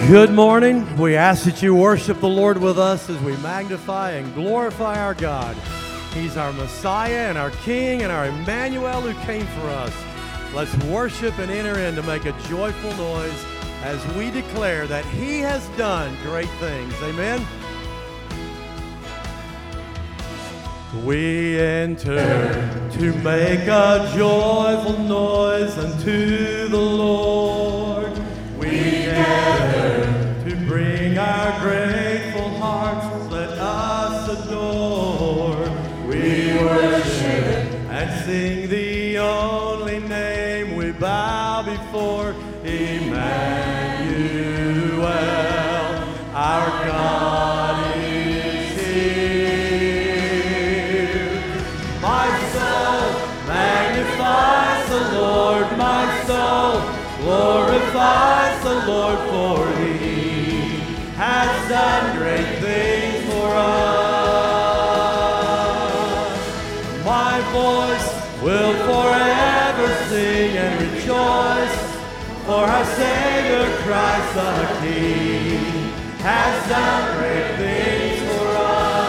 Good morning. We ask that you worship the Lord with us as we magnify and glorify our God. He's our Messiah and our King and our Emmanuel who came for us. Let's worship and enter in to make a joyful noise as we declare that He has done great things. Amen. We enter to make a joyful noise unto the Lord. We gather to bring our grateful hearts, let us adore. We worship and sing the only name we bow before, Emmanuel, our God is here. My soul magnifies the Lord, my soul glorifies the Lord, for He has done great things for us. My voice will forever sing and rejoice, for our Savior Christ the King has done great things for us.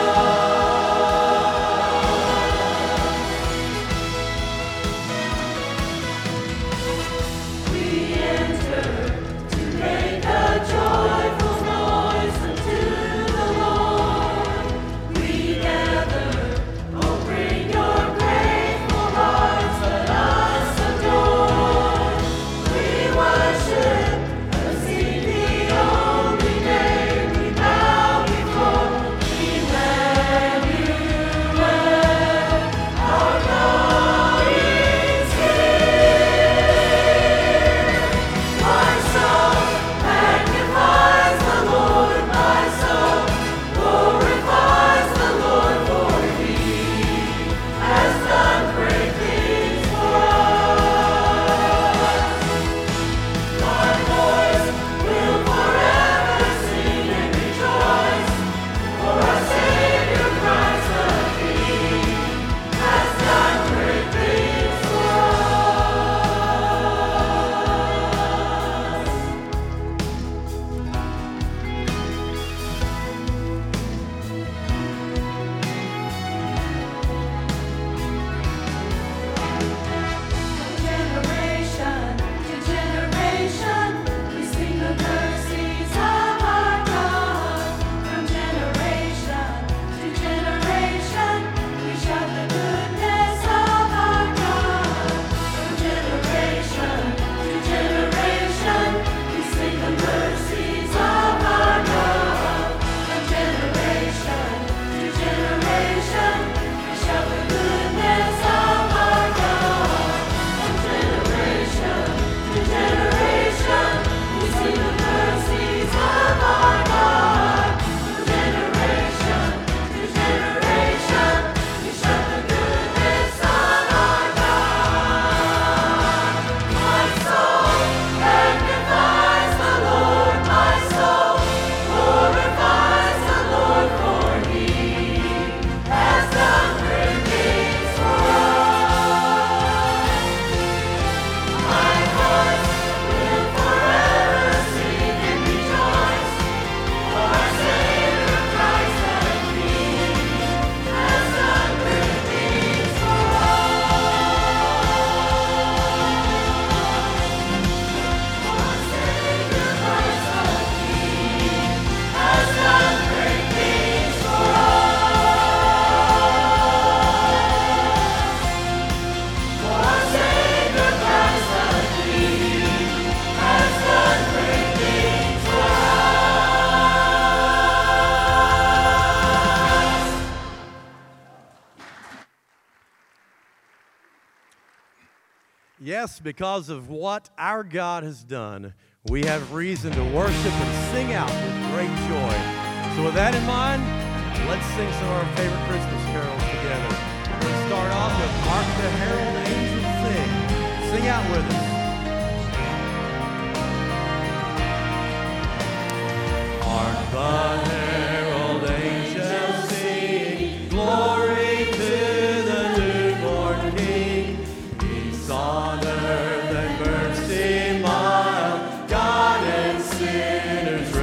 Yes, because of what our God has done, we have reason to worship and sing out with great joy. So with that in mind, let's sing some of our favorite Christmas carols together. We'll start off with Hark the Herald Angels Sing. Sing out with us. Hark the herald angels sing, glory to the newborn King. Peace on earth and mercy mild, God and sinners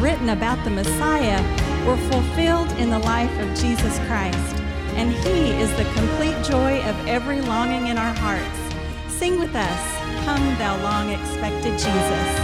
written about the Messiah were fulfilled in the life of Jesus Christ, and He is the complete joy of every longing in our hearts. Sing with us, "Come Thou Long-Expected Jesus."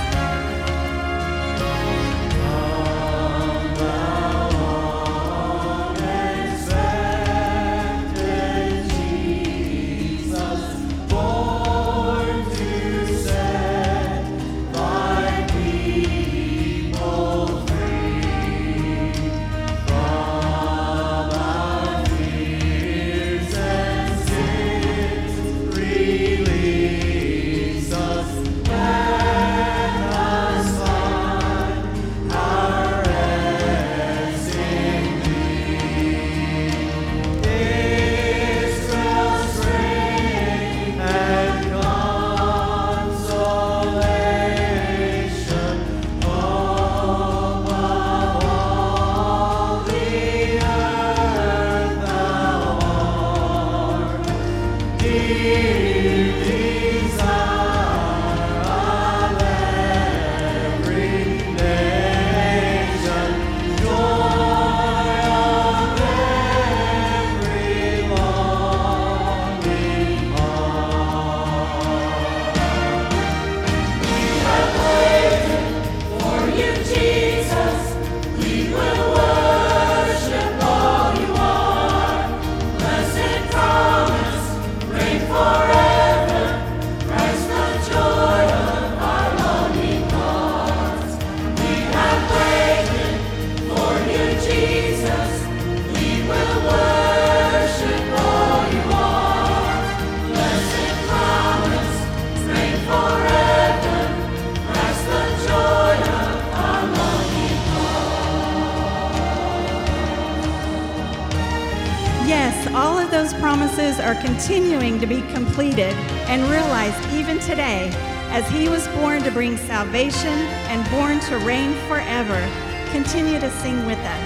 All of those promises are continuing to be completed and realized even today as He was born to bring salvation and born to reign forever. Continue to sing with us.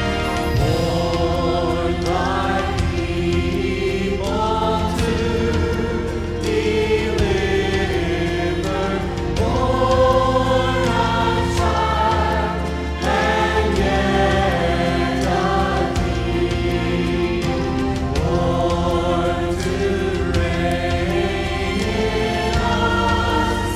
Born by people to deliver, born a child and yet a king, born to reign in us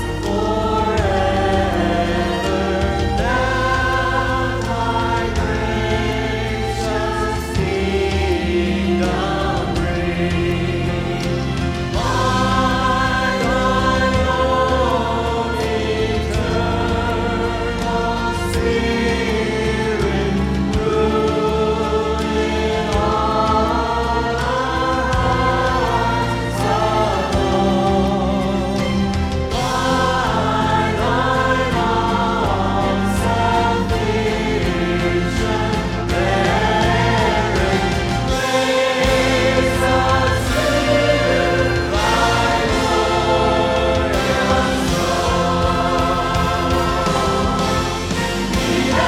forever. Now thy gracious kingdom reign. By thine own eternal Spirit, rule in all our hearts alone. By thine own salvation, bearing grace us to thy glorious throne. We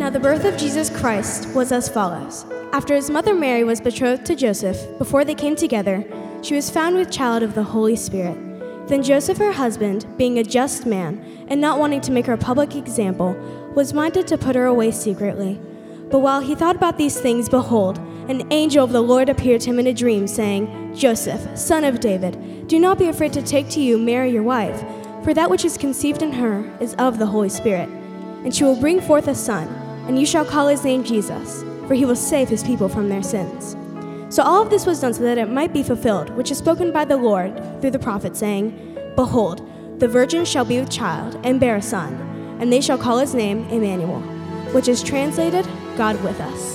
Now the birth of Jesus Christ was as follows. After his mother Mary was betrothed to Joseph, before they came together, she was found with child of the Holy Spirit. Then Joseph, her husband, being a just man, and not wanting to make her a public example, was minded to put her away secretly. But while he thought about these things, behold, an angel of the Lord appeared to him in a dream, saying, Joseph, son of David, do not be afraid to take to you Mary your wife, for that which is conceived in her is of the Holy Spirit. And she will bring forth a son, and you shall call his name Jesus, for he will save his people from their sins. So all of this was done so that it might be fulfilled, which is spoken by the Lord through the prophet, saying, Behold, the virgin shall be with child, and bear a son, and they shall call his name Emmanuel, which is translated, God with us.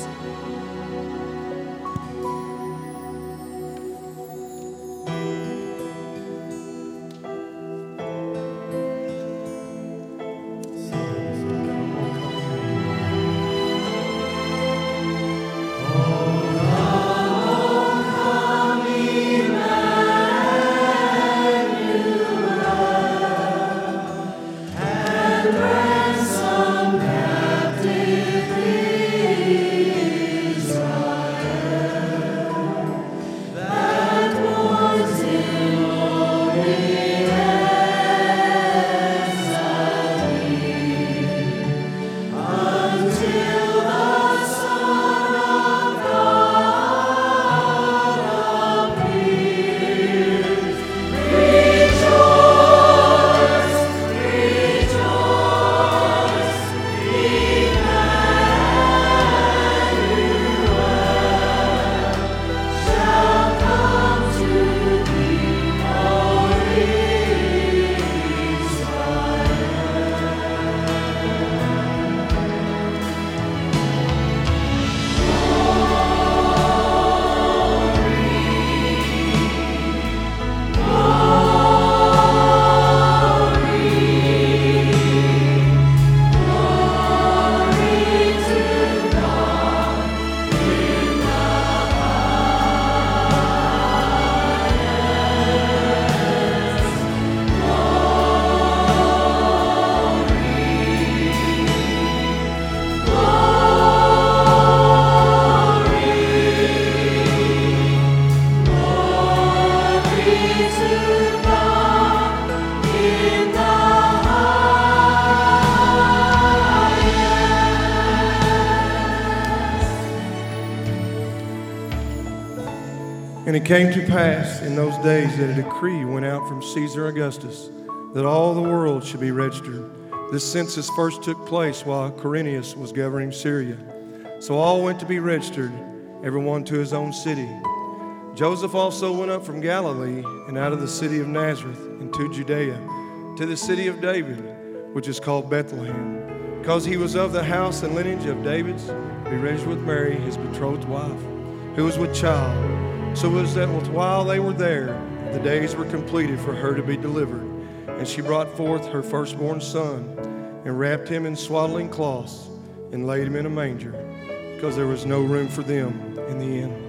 And it came to pass in those days that a decree went out from Caesar Augustus that all the world should be registered. This census first took place while Quirinius was governing Syria. So all went to be registered, everyone to his own city. Joseph also went up from Galilee and out of the city of Nazareth into Judea to the city of David, which is called Bethlehem, because he was of the house and lineage of David's, to be registered with Mary, his betrothed wife, who was with child. So it was that while they were there, the days were completed for her to be delivered. And she brought forth her firstborn son, and wrapped him in swaddling cloths, and laid him in a manger, because there was no room for them in the inn.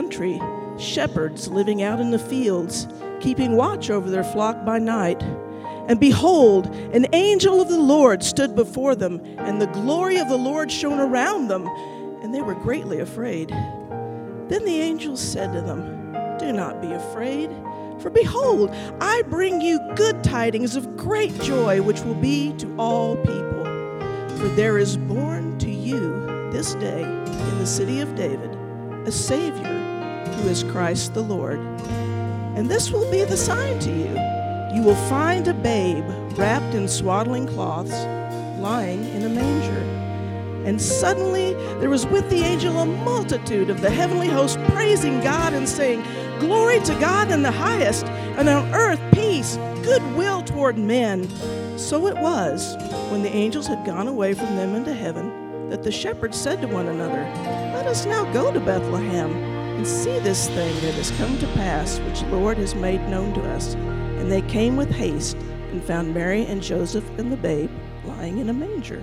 country, shepherds living out in the fields, keeping watch over their flock by night. And behold, an angel of the Lord stood before them, and the glory of the Lord shone around them, and they were greatly afraid. Then the angel said to them, "Do not be afraid, for behold, I bring you good tidings of great joy, which will be to all people. For there is born to you this day in the city of David a Savior, who is Christ the Lord. And this will be the sign to you. You will find a babe wrapped in swaddling cloths, lying in a manger." And suddenly there was with the angel a multitude of the heavenly host praising God and saying, "Glory to God in the highest, and on earth peace, goodwill toward men." So it was, when the angels had gone away from them into heaven, that the shepherds said to one another, "Let us now go to Bethlehem and see this thing that has come to pass, which the Lord has made known to us." And they came with haste and found Mary and Joseph and the babe lying in a manger.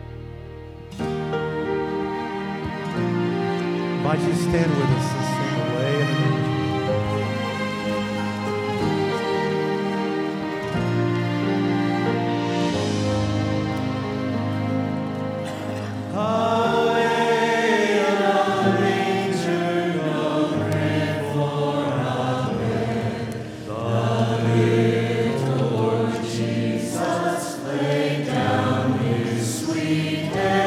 Might you stand with us and sing Away in the Manger?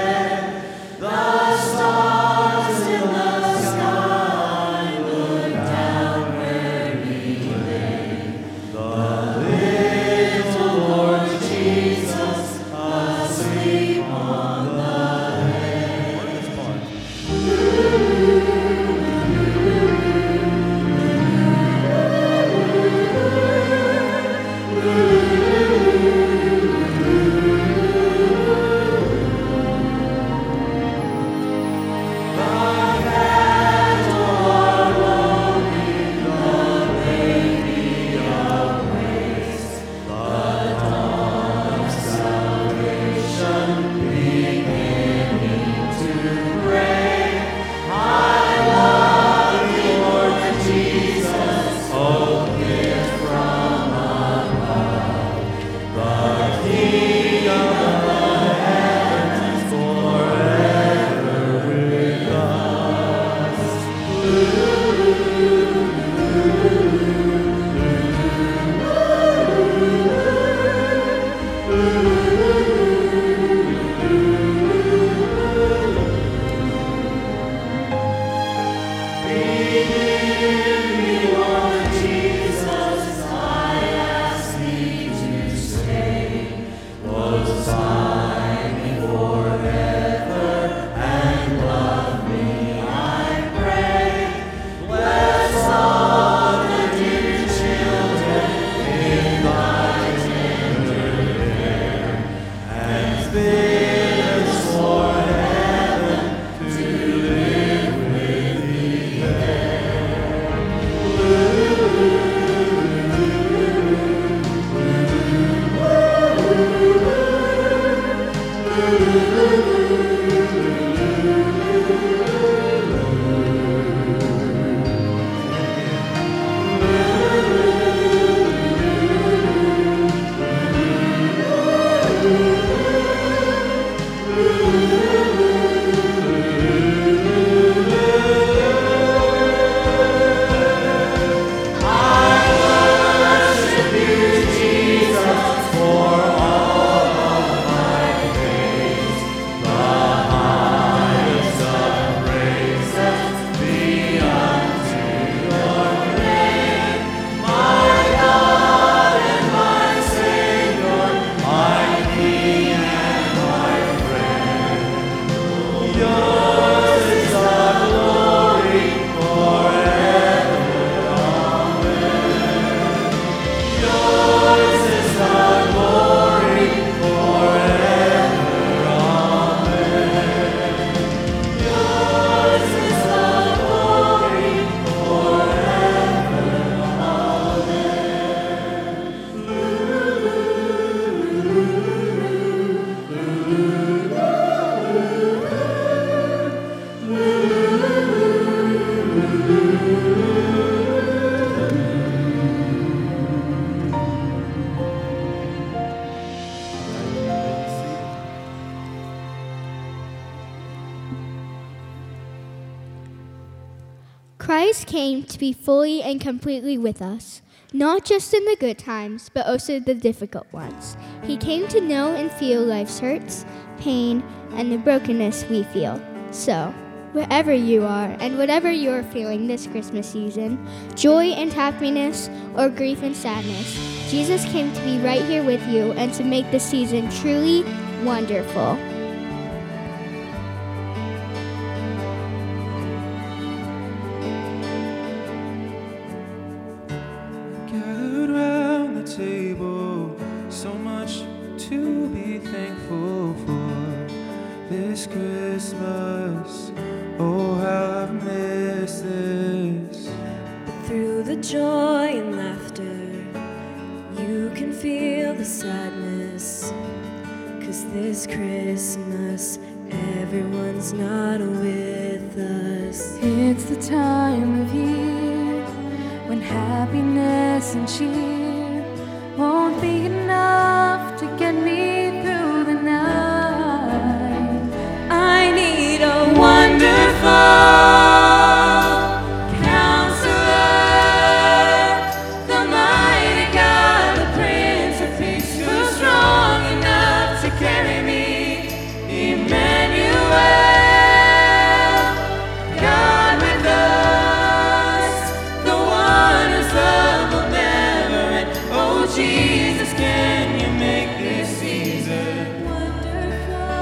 The stars in the sky look down. Christ came to be fully and completely with us, not just in the good times, but also the difficult ones. He came to know and feel life's hurts, pain, and the brokenness we feel. So, wherever you are and whatever you're feeling this Christmas season, joy and happiness or grief and sadness, Jesus came to be right here with you and to make the season truly wonderful. Gathered round the table, so much to be thankful for this Christmas. Oh, how I've missed this. But through the joy and laughter, you can feel the sadness. 'Cause this Christmas, everyone's not with us. It's the time of year when happiness and cheer won't be enough to get me through the night. I need a wonderful counselor, the mighty God, the Prince of Peace, who's strong enough to carry me. Emmanuel, God with us, the one whose love will never end. Oh Jesus, can you make this season wonderful?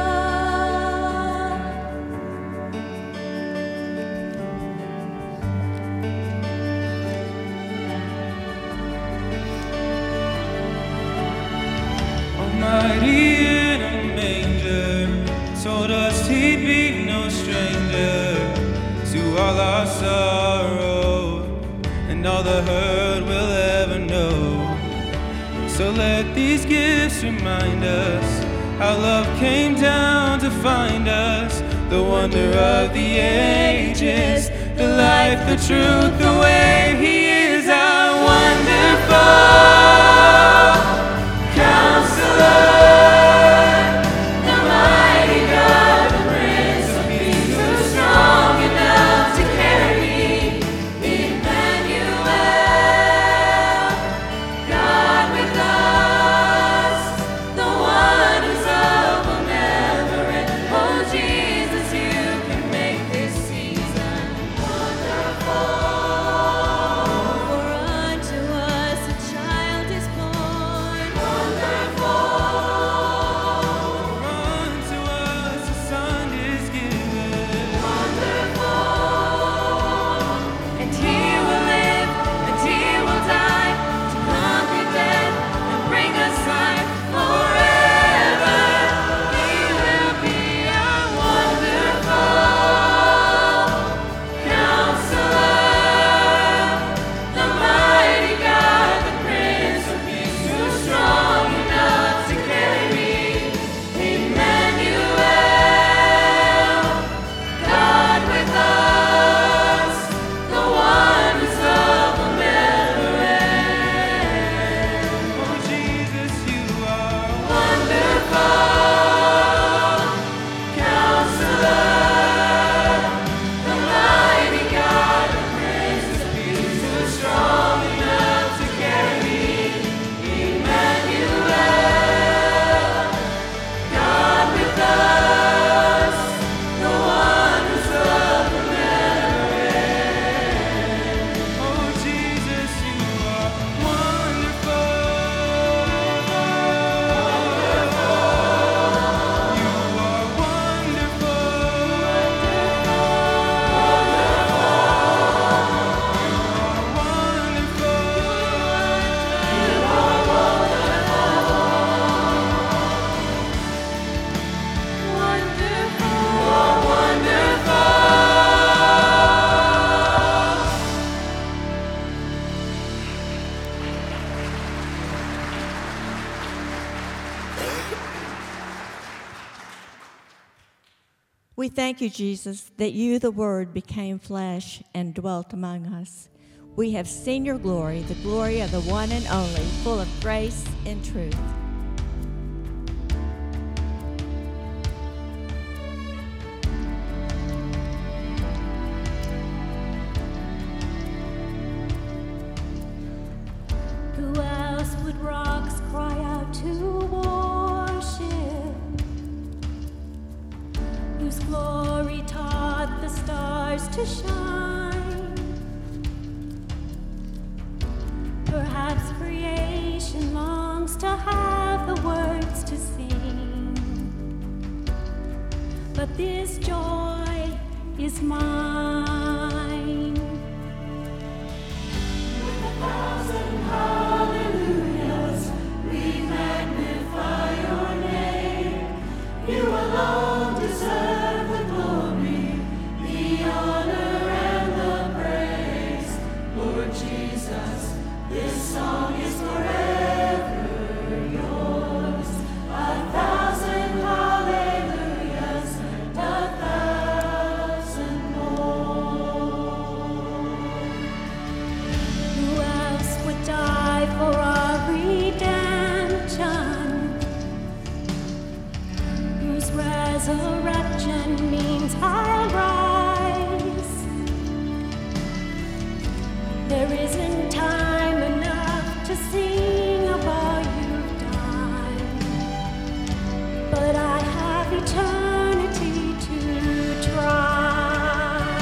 Almighty in a manger, told us he'd be no stranger to all our sorrow and all the hurt we'll ever know. So let these gifts remind us how love came down to find us, the wonder of the ages, the life, the truth, the way he is our wonderful Counselor, the mighty God, the Prince of Peace, who's strong enough to carry me. Emmanuel, God with us, the one whose love will never end. Oh Jesus, you can make this season wonderful. For unto us a child is born. Wonderful. Unto us a son is given. Wonderful. And he will live and he will die to conquer death and bring us life forever. He will be our wonderful Counselor, the mighty God, the Prince of Peace, who's strong enough to carry me. Emmanuel, God with us, the one whose love will never end. Oh Jesus, you are wonderful Counselor, the mighty God, the Prince of Peace, who's strong enough to carry me. Emmanuel, God with us, the one whose love will never end. Oh Jesus, you are wonderful. You are We thank you, Jesus, that you, the Word, became flesh and dwelt among us. We have seen your glory, the glory of the one and only, full of grace and truth. but this joy is mine. With 1,000 hallelujahs, we magnify your name. You alone deserve the glory, the honor, and the praise. Lord Jesus, this song is forever yours. 1,000 hallelujahs and 1,000 more. Who else would die for our redemption? Whose resurrection means I'll rise. There isn't time enough to sing of all you've done, but I have eternity to try.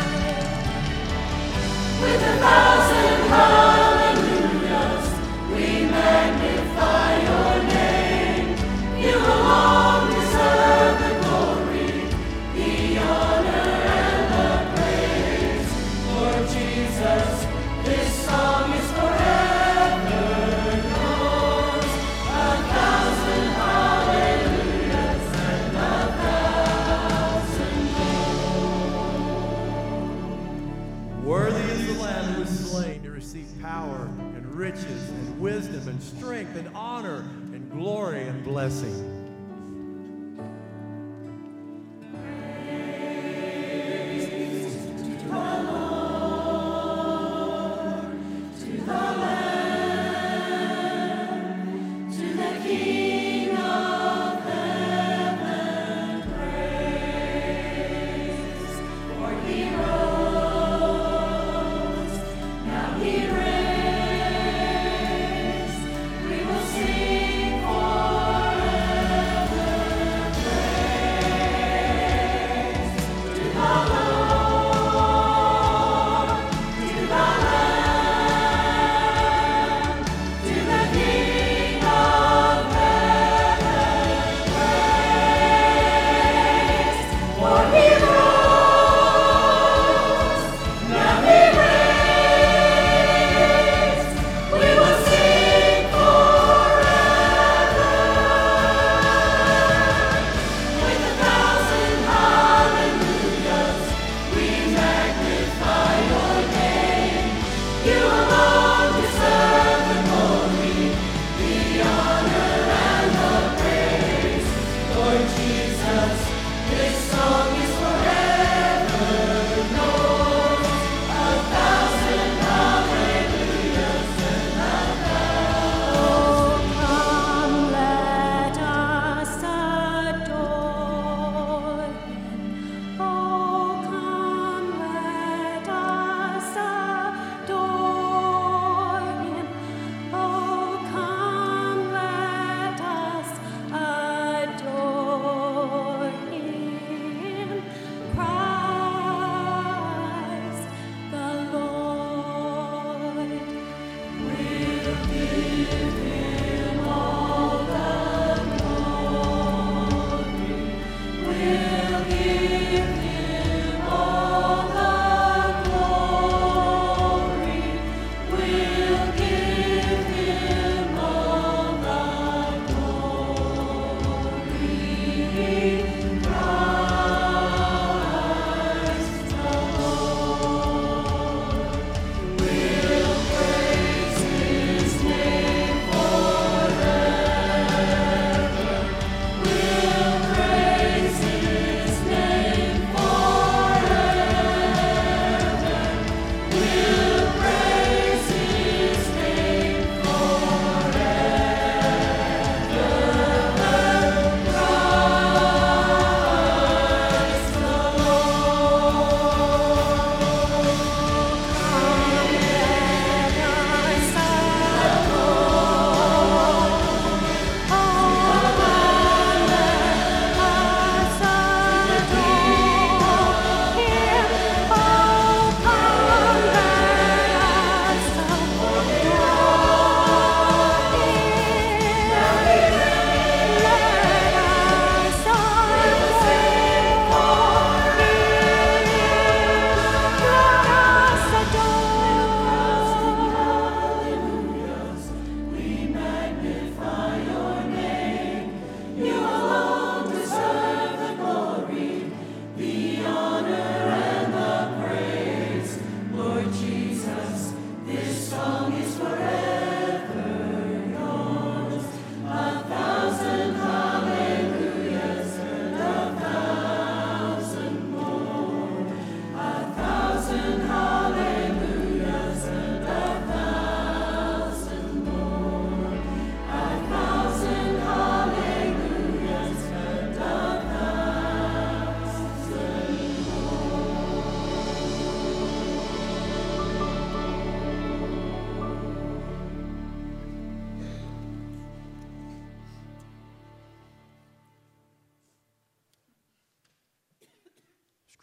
With 1,000 hallelujahs, we magnify your name. You alone deserve the glory, the honor, and the praise. Lord Jesus, this song is forever yours. 1,000 hallelujahs and 1,000 more. Worthy is the Lamb who was slain to receive power and riches and wisdom and strength and honor and glory and blessing. To the King of heaven, praise. For he rose, now he reigns. We will sing forever.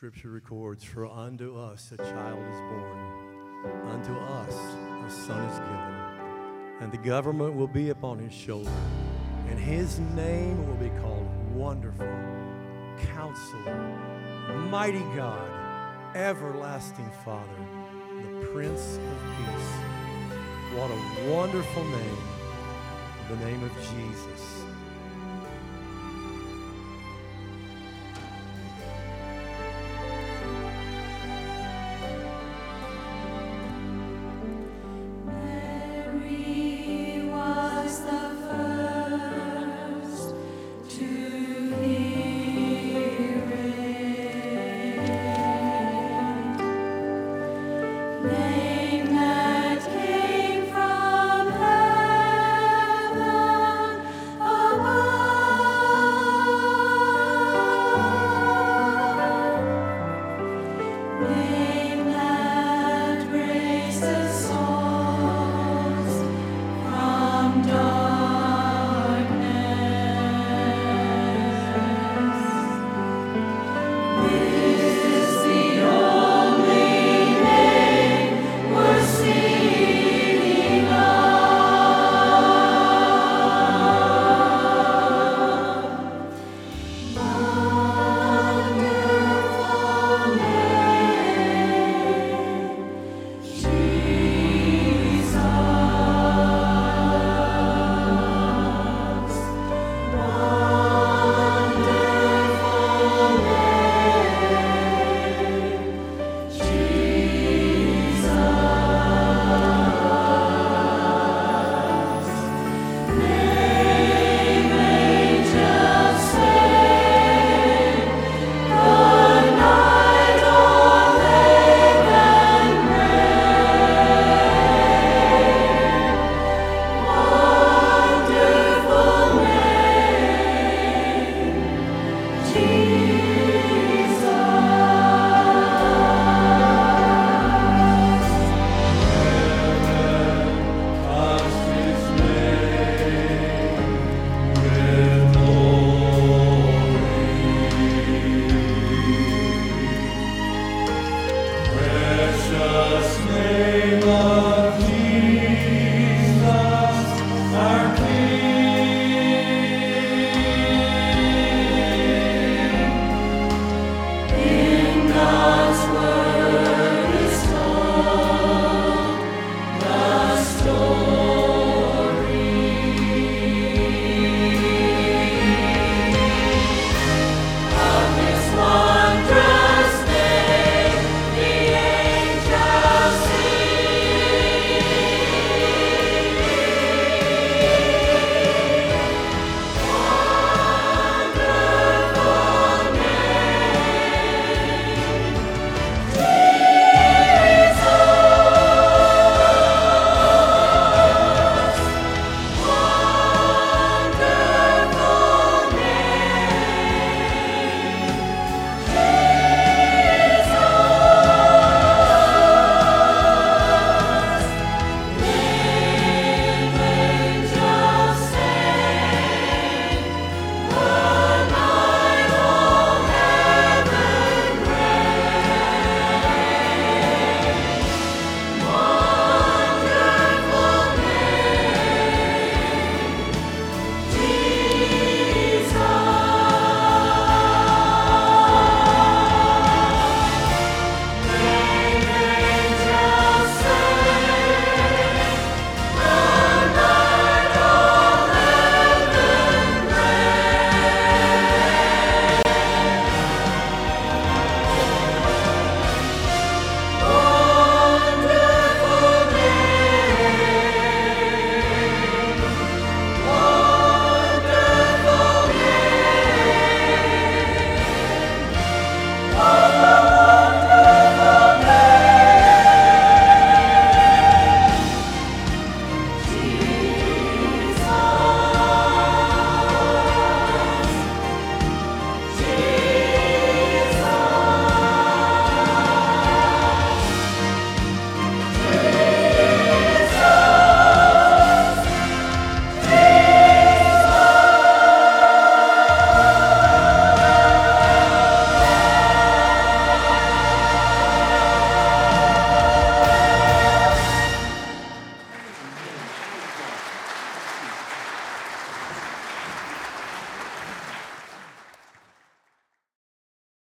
Scripture records, for unto us a child is born, unto us a son is given, and the government will be upon his shoulder, and his name will be called Wonderful, Counselor, Mighty God, Everlasting Father, the Prince of Peace. What a wonderful name, the name of Jesus.